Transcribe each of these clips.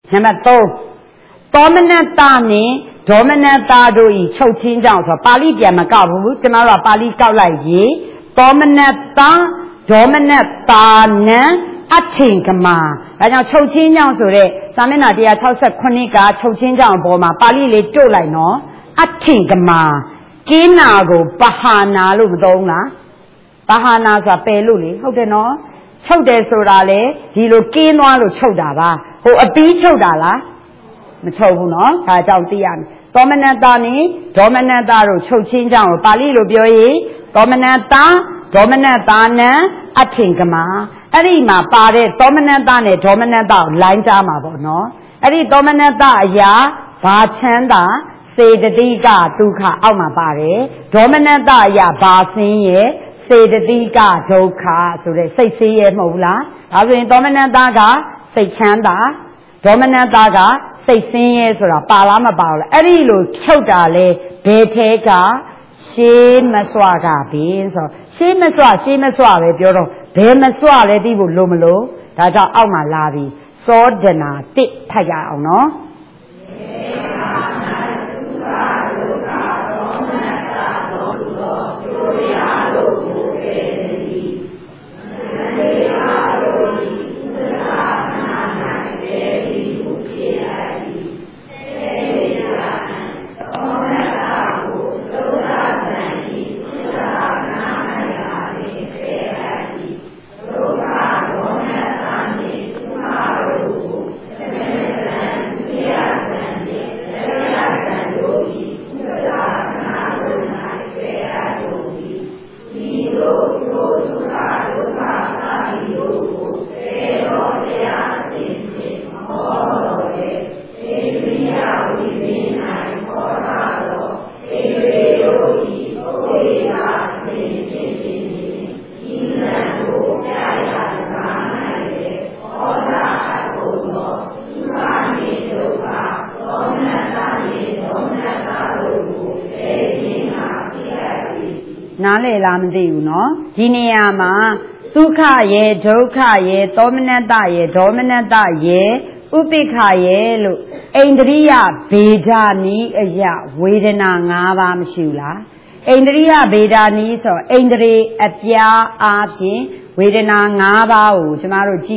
Number 3 Dominata ni Dominata doi choking down so Pali Yamakabu, Tamara Pali Kaulayi, Dominata na Atinkama. I know choking down so that Samina dia Tausa Konika, choking down Boma, Pali le Jolai no, Atinkama, Kinago, Bahana Lubdona, Bahana za Peluli, how they know? Chode Sorale, Hilo Kinwa Chodava, who a beach Chodala. Machono, Tajaudian. Dominatani, Dominataro, Chochin down, Pali Lubioi, Dominatana, Atinkama, Arima, Pare, Dominatane, Dominata, Line Dama, no? Ari Dominata, ya, Bachanda, say the Diga, Duka, Alma Pare, Dominata, ya, Basinye, say the Diga, Doka, so they say Mola, Avin Dominataga, say Chanda, Dominataga, say sing sort of Palama Bala, Arilu, Chodale, Betega, she Maswaga beans or she Maswa, Bioro, Bemaswa, Lady Lumalo, that's our Alma Lavi, Sordana, Dick Taya, no? Nale Lamdi, no? Diniama, Duka ye, Doka ye, Dominata ye, Upika ye, Indria, Bedani, ya, Wedena, Nava, Mshula. Indria, Bedani, so Indri, Apia, Api, Wedena, Nava, Jamaro G,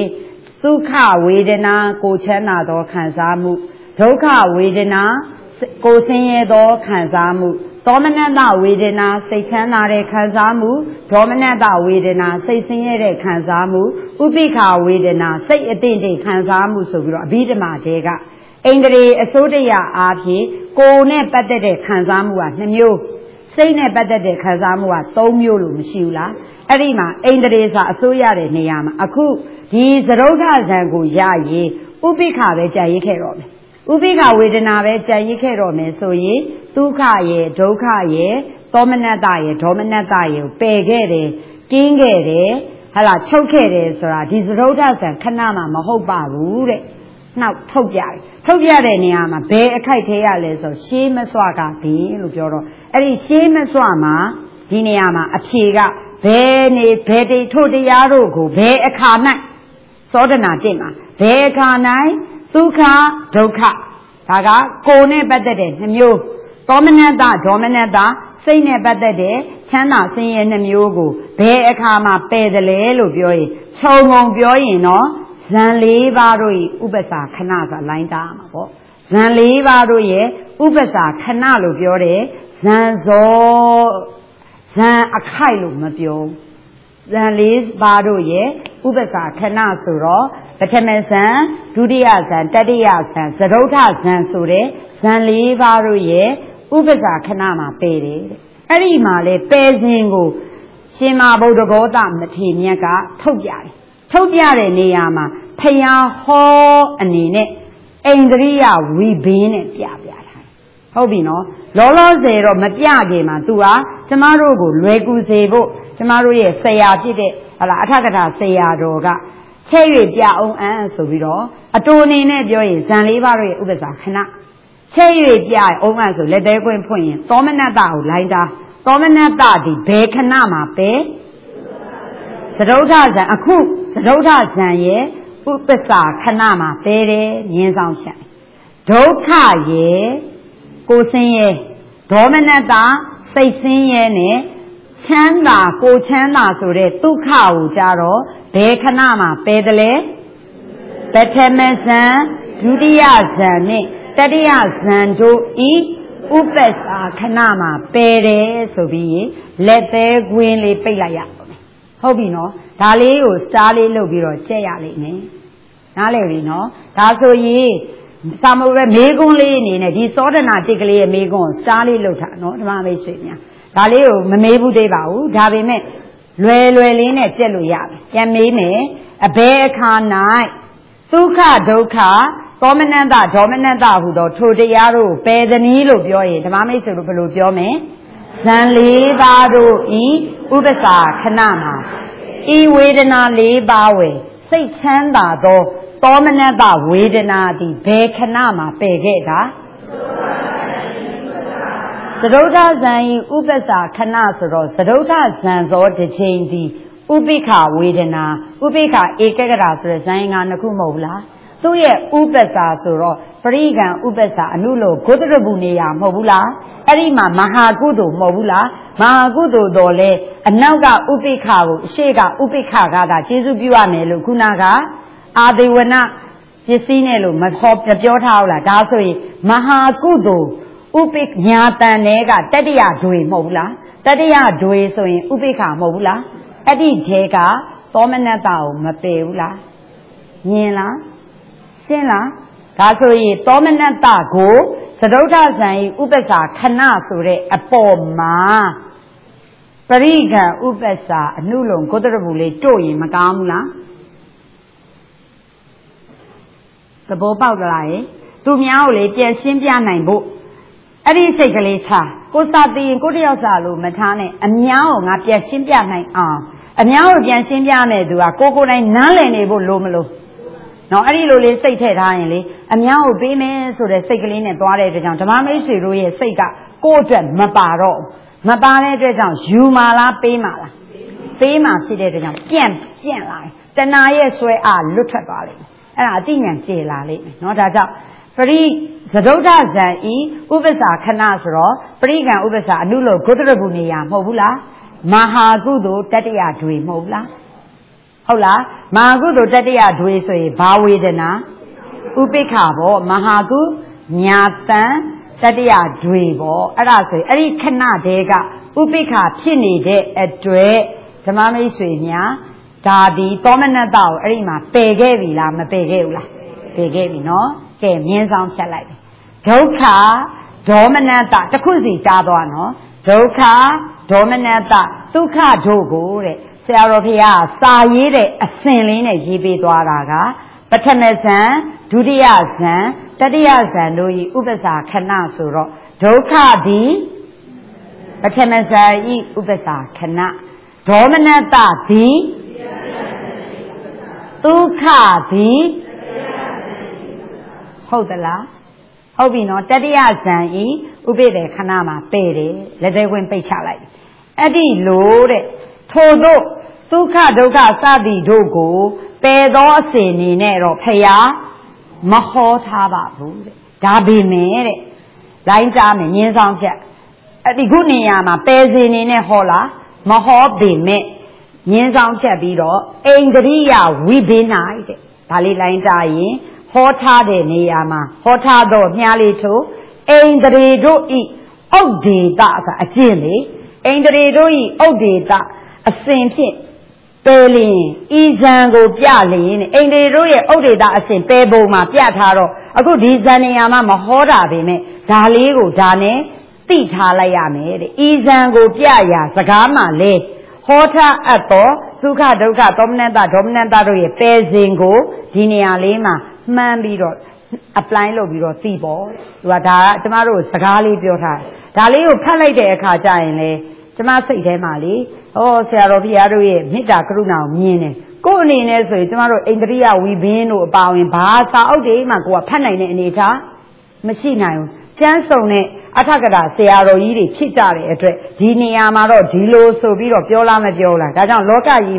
Duka, Wedena, Gochena, do Kansamu, Doka, Wedena, Gosenye, do Kansamu. Dominata Wedena, Satana Kansamu, Dominata Wedena, Satinere Kansamu, Ubika Wedena, Say a Dindi Kansamu, so Bidama Dega. Indre Asodia Api, Go ne Batade Kansamu, Namu, Say ne Batade Kansamu, Tomulu, Mshula, Arima, Indresa Asoya Neama, Aku, he is the Roga Zangu Yaye, Ubika Jayikerom. Ubika Wedena Jayikerom, so ye. Duka ye, Doka ye, Dominata ye, Pegere, Kingere, Hala Chokere, Sora, these rotas and Kanama, Mahoba, Rure. Now, Togia Niama, Be a Kaiteales or Shemaswaka, P. Lujoro, Eri Shemaswama, Diniama, Achiga, Bene, Pedi, Todiarugo, Be a Kana, Sodana Dima, Be a Kanai, Duka, Doka, Taga, Kone Badade, and you. Dominata, say never the day, Chana, say in the Mugu, Be a Kama, Be the Lelo Bioi, Chomon Bioi, no, Zanli Varui, Ubasa, Kanasa, Line Dama, Zanli Varui, Ubasa, Kanalo Biore, Zanzo, Zan Akailu Mabio, Zanlis Varui, Ubasa, Kanasuro, Betemesan, Dudias and Tadias and Zerotas and Sure, Zanli Varui, Ubasa Kanama Pere. Arimale, Pezingo, Shima Bodogoda, Matiniaga, Togiare Niama, Paya Ho and Nine, Angria, we been at Piabia. Hobino, Lolo Zero, Matiagi Matua, Tomorrow, Regu Zebo, Tomorrow, Sayati, Atakata, Sayadoga, Cherry Dia on answer with all, a Tony Nebio, Zanlivari, Ubasa Kana. Cherry Dia on answer, let their going point, Dominata, Linda, Dominata, the Bekanama, Be Sadotas and Aku, Sadotas and ye, ပ္ပစာခဏမှာပယ်တယ်မြင်းဆောင်ချက်ဒုက္ခရဲ့ကိုယ်ဆင်းရဲဒေါမနတစိတ်ဆင်းရဲနဲ့ချမ်းသာကိုချမ်းသာဆိုတဲ့ဒုက္ခကိုကြတော့ဘယ်ခဏမှာပယ်တယ်လဲပထမဇန်ဒုတိယဇန်နဲ့တတိယဇန်တို့ဤဥပ္ပစာခဏမှာပယ်တယ်ဆိုပြီးလက်သေးကွင်းလေးပိတ်လိုက်ရဟုတ်ပြီနော်ဒါလေးကိုစတားလေးလုပ်ပြီးတော့ကြက်ရလိမ့်မယ်နားလည်ပြီနော်ဒါဆိုရင်စာမပဲမေကွန်းလေးအနေနဲ့ဒီသောဒနာတစ်ကလေးရဲ့မေကွန်းကိုစတားလေးလုပ်ထားနော်ဓမ္မမိတ်ဆွေများဒါလေးကိုမမေးဘူးသေးပါဘူးဒါပေမဲ့လွယ်လေးနဲ့ကြက်လို့ရတယ်ပြန်မေးမယ်အဘယ်အခါ၌ဒုက္ခဒုက္ခသောမနတဒေါမနတဟူသောထိုတရားတို့ပယ်သည်နည်းလို့ပြောရင်ဓမ္မမိတ်ဆွေတို့ဘယ်လိုပြောမလဲဇန်၄ပါးတို့ဤဥပ္ပစာခဏမှာဤဝေဒနာ၄ပါးဝယ်စိတ်ချမ်းသာသောသောမနတဝေဒနာသည်ဘယ်ခဏမှာပယ်ခဲ့တာသဒုဋ္ဌဇန်ဤဥပ္ပစာခဏဆိုတော့သဒုဋ္ဌဇန်သောတစ်ချိန်သည်ဥပိ္ပခဝေဒနာဥပိ္ပခဧကဂရဆိုတဲ့ဇန်ငါနှစ်ခုမဟုတ်လားသူ့ရဲ့ဥပ္ပစာဆိုတော့ပရိကံဥပ္ပစာအနုလို့ဂုတ္တရပုနေရမဟုတ်ဘူးလားအဲ့ဒီမှာမဟာကုသိုလ်မဟုတ်ဘူးလားမဟာကုသိုလ်တော်လဲအနောက်ကဥပိ္ပခကိုအရှိကဥပိ္ပခကသာကျေစုပြုရမယ်လို့ခုနကအာဒေဝနပစ္စည်းနဲ့လို့မပြောထားဘူးလားဒါဆိုရင်မဟာကုသိုလ်ဥပိ္ပညာတန်တွေကတတိယဒွေမဟုတ်ဘူးလားတတိယဒွေဆိုရင်ဥပိ္ပခမဟုတ်ဘူးလားအဲ့ဒီထဲကသောမနတကိုမပယ်ဘူးလားမြင်လားရှင်းလားဒါဆိုရင်သောမနတကိုသဒုဋ္ဌဇန်ဤဥပ္ပစာခဏဆိုတဲ့အပေါ်မှာပရိကံဥပ္ပစာအနုလုံဂုတ္တရပုလေးတို့ရင်မကောင်းဘူးလားသဘောပေါက်လားသူများကိုလေပြန်ရှင်းပြနိုင်ဖို့အဲ့ဒီစိတ်ကလေးချကိုစာသိရင်ကိုတယောက်စာလို့မထားနဲ့အများကိုငါပြန်ရှင်းပြနိုင်အောင်အများကိုပြန်ရှင်းပြမယ်သူကကိုယ်တိုင်နားလည်နေဖို့လိုမလို့နော်အဲ့ဒီလိုလေးစိတ်ထည့်ထားရင်လေအများကိုပေးမယ်ဆိုတဲ့စိတ်ကလေးနဲ့သွားတဲ့အတွက်ကြောင့်ဓမ္မမိတ်ဆွေတို့ရဲ့စိတ်ကကိုယ့်အတွက်မပါတော့မပါတဲ့အတွက်ကြောင့်ယူမာလားပေးမာလားပေးမာဖြစ်တဲ့အတွက်ကြောင့်ပြန့်လာတယ်တဏှာရဲ့ဆွဲအားလွတ်ထွက်သွားလိမ့်မယ်အဲ့ဒါအသိဉာဏ်ကျေလာလိမ့်မယ်နော်ဒါကြောင့်ပရိသဒုဋ္ဌဇန်ဤဥပ္ပစာခဏဆိုတော့ပရိကံဥပ္ပစာအနုလို့ဂုတ္တရပုနေရမဟုတ်ဘူးလားမဟာကုသိုလ်တတိယဒွေမဟုတ်လားဟုတ်လားမဟာကုသိုလ်တတိယဒွေဆိုရင်ဘာဝေဒနာဥပိ္ပခပေါ့မဟာကုညာတန်တတိယဒွေပေါ့အဲ့ဒါဆိုရင်အဲ့ဒီခဏတည်းကဥပိ္ပခဖြစ်နေတဲ့အတွက်ဓမ္မမိတ်ဆွေများဒါဒီသောမနတကိုအဲ့ဒီမှာပယ်ခဲ့ပြီလားမပယ်ခဲ့ဘူးလားပယ်ခဲ့ပြီနော်ကဲမြင်းဆောင်ဖြတ်လိုက်တယ်ဒုက္ခဒေါမနတတစ်ခုစီကြားသွားနော်ဒုက္ခဒေါမနတဒုက္ခတို့ကိုတဲ့ဆရာတော်ဘုရားစာရေးတဲ့အစဉ်လေးနဲ့ရေးပေးသွားတာကပထမဇန်ဒုတိယဇန်တတိယဇန်တို့ဤဥပ္ပစာခဏဆိုတော့ဒုက္ခသည်ပထမဇန်ဤဥပ္ပစာခဏဒေါမနတသည်ဒုက္ခသည်ဟုတ်သလားဟုတ်ပြီနော်တတိယဇန်ဤဥပိ္ပေခဏမှာပယ်တယ်လက်သေးခွင်းပိတ်ချလိုက်အဲ့ဒီလိုတဲ့ထို့သောဒုက္ခဒုက္ခစသည်တို့ကိုပယ်သောအစဉ်အနေနဲ့တော့ဖျားမဟောထားပါဘူးတဲ့ဒါပေမဲ့တဲ့လိုင်းကြားမယ်ငင်းဆောင်ဖြတ်အဲ့ဒီခုနေရာမှာပယ်စဉ်အနေနဲ့ဟောလားမဟောပေမဲ့ငင်းဆောင်ဖြတ်ပြီးတော့အိန္ဒြိယဝိဘေ၌တဲ့ဒါလေးလိုင်းကြားရင်ဟောထားတဲ့နေရာမှာဟောထားတော့မြားလေးထို့အိန္ဒြေတို့ဤဥဒ္ဒေတဆိုအကျင့်လေအိန္ဒြေတို့ဤဥဒ္ဒေတအစဉ်ဖြင့်ပယ်လျင်ဤဇံကိုပြလျင်အိန္ဒြေတို့ရဲ့ဥဒ္ဒေတအစဉ်ပယ်ပုံမှာပြထားတော့အခုဒီဇန်နေရာမှာမဟောတာပေမဲ့ဒါလေးကိုဒါနဲ့သိထားလိုက်ရမယ်တဲ့ဤဇံကိုပြရာစကားမှလဲဟောထားအပ်သောဒုက္ခဒုက္ခသောမနတဒေါမနတတို့ရဲ့ပယ်စဉ်ကိုဒီနေရာလေးမှာမှန်းပြီးတော့ apply လုပ်ပြီးတော့သိပေါ့သူကဒါကကျမတို့စကားလေးပြောထားဒါလေးကိုဖတ်လိုက်တဲ့အခါကျရင်လေကျမစိတ်ထဲမှာလေဟောဆရာတော်ဘုရားတို့ရဲ့မေတ္တာကရုဏာကိုမြင်တယ်ကို့အနေနဲ့ဆိုရင်ကျမတို့အိန္ဒြိယဝိဘင်းတို့အပါဝင်ဘာစာအုပ်တွေမှကိုကဖတ်နိုင်တဲ့အနေထားမရှိနိုင်ဘူးကျမ်းစုံတဲ့အထက်ကရာဆရာတော်ကြီးတွေဖြစ်ကြတဲ့အတွက်ဒီနေရာမှာတော့ဒီလိုဆိုပြီးတော့ပြောလားမပြောလားဒါကြောင့်လောကကြီးမှာ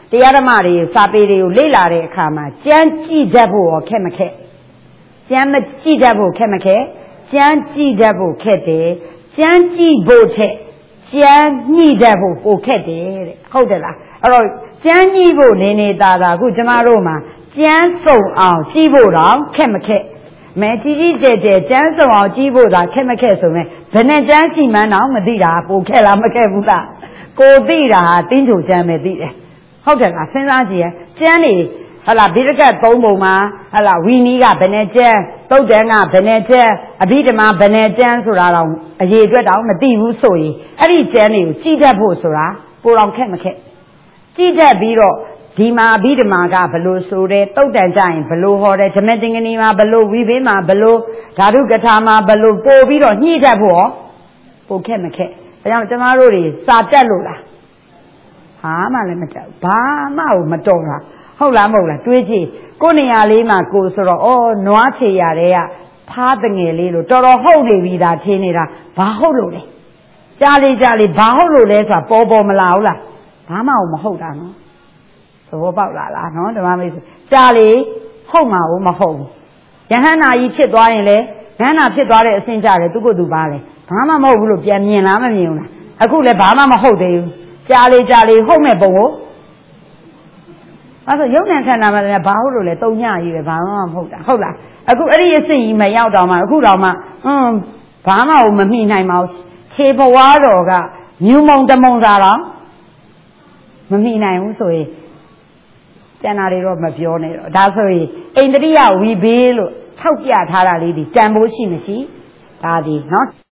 တရားဓမ္မတွေစာပေတွေကိုလေ့လာတဲ့အခါမှာကြမ်းကြည့်တတ်ဖို့ခက်မခက်ကြမ်းမကြည့်တတ်ဖို့ခက်မခက်ကြမ်းကြည့်တတ်ဖို့ခက်တယ်ကြမ်းကြည့်ဖို့ထက်ကြမ်းညှိတတ်ဖို့ပိုခက်တယ်တဲ့ဟုတ်တယ်လားအဲ့တော့ကြမ်းညှိဖို့နေသာအခုကျမတို့မှာကြမ်းစုံအောင်ကြည့်ဖို့တော့ခက်မခက်မဲကြီးကျယ်ကြမ်းစုံအောင်ကြည့်ဖို့သာခက်မခက်ဆိုရင်ဘယ်နဲ့ကြမ်းရှိမှန်းတော့မသိတာပိုခက်လားမခက်ဘူးလားကိုသိတာဟာတင်းချိုကြမ်းပဲသိတယ်ဟုတ်တယ်လားစဉ်းစားကြည့်ရကြမ်းနေဟလာဘိရကတ်၃ပုံမှာဟလာဝီနီးကဘယ်နဲ့ကြမ်းသုတ်တန်ကဘယ်နဲ့ကြမ်းအဘိဓမ္မာဘယ်နဲ့ကြမ်းဆိုတာတော့အရေးအတွက်တော့မသိဘူးဆိုရင်အဲ့ဒီကြမ်းတွေကိုကြည့်တတ်ဖို့ဆိုတာပိုတော့ခက်မခက်ကြည့်တတ်ပြီးတော့ဒီမှာအဘိဓမ္မာကဘလို့ဆိုတယ်သုတ်တန်ကြရင်ဘလို့ဟောတယ်ဓမ္မတင်္ကနီမှာဘလို့ဝိဘင်းမှာဘလို့ဓာတုကထာမှာဘလို့ပို့ပြီးတော့ညှိတတ်ဖို့ရောပိုခက်မခက်ဒါကြောင့်ကျမတို့တွေစာတက်လို့လားဘာမှလည်းမတက်ဘူးဘာမှမတော်တာဟုတ်လားမဟုတ်လားတွေးကြည့်ကိုနေရာလေးမှာကိုဆိုတော့ဩနွားချေရတဲ့ကဖားတငယ်လေးလို့တော်တော်ဟုတ်နေပြီဒါထင်းနေတာဘာဟုတ်လို့လဲကြားလေးဘာဟုတ်လို့လဲဆိုတာပေါ်မလာဘူးလားဘာမှမဟုတ်တာနော်သဘောပေါက်လာလားနော်ဓမ္မမိတ်ဆွေကြားလေးဟုတ်မှာမဟုတ်ဘူးယဟန္တာကြီးဖြစ်သွားရင်လေယဟန္တာဖြစ်သွားတဲ့အဆင့်ကြတယ်သူကသူပါလေဘာမှမဟုတ်ဘူးလို့ပြန်မြင်လားမမြင်ဘူးလားအခုလည်းဘာမှမဟုတ်သေးဘူးကြားလေးဟုတ်မဲ့ပုံကိုအဲ့ဆိုရုပ်နဲ့ခန္ဓာမှာလည်းဘာဟုတ်လို့လဲတုံညကြီးပဲဘာမှမဟုတ်တာဟုတ်လားအခုအဲ့ဒီအစစ်ကြီးမရောက်တော့မှအခုတော့မှဘာမှမမိနိုင်ပါဘူးခြေဘဝတော်ကမြူမုံတမုံသာတော့မမိနိုင်ဘူးဆိုရင်ကျန်တာတွေတော့မပြောနဲ့တော့ဒါဆိုရင်အိန္ဒြိယဝီဘေးလို့ထောက်ပြထားတာလေးဒီတန်ဖိုးရှိမရှိဒါဒီနော်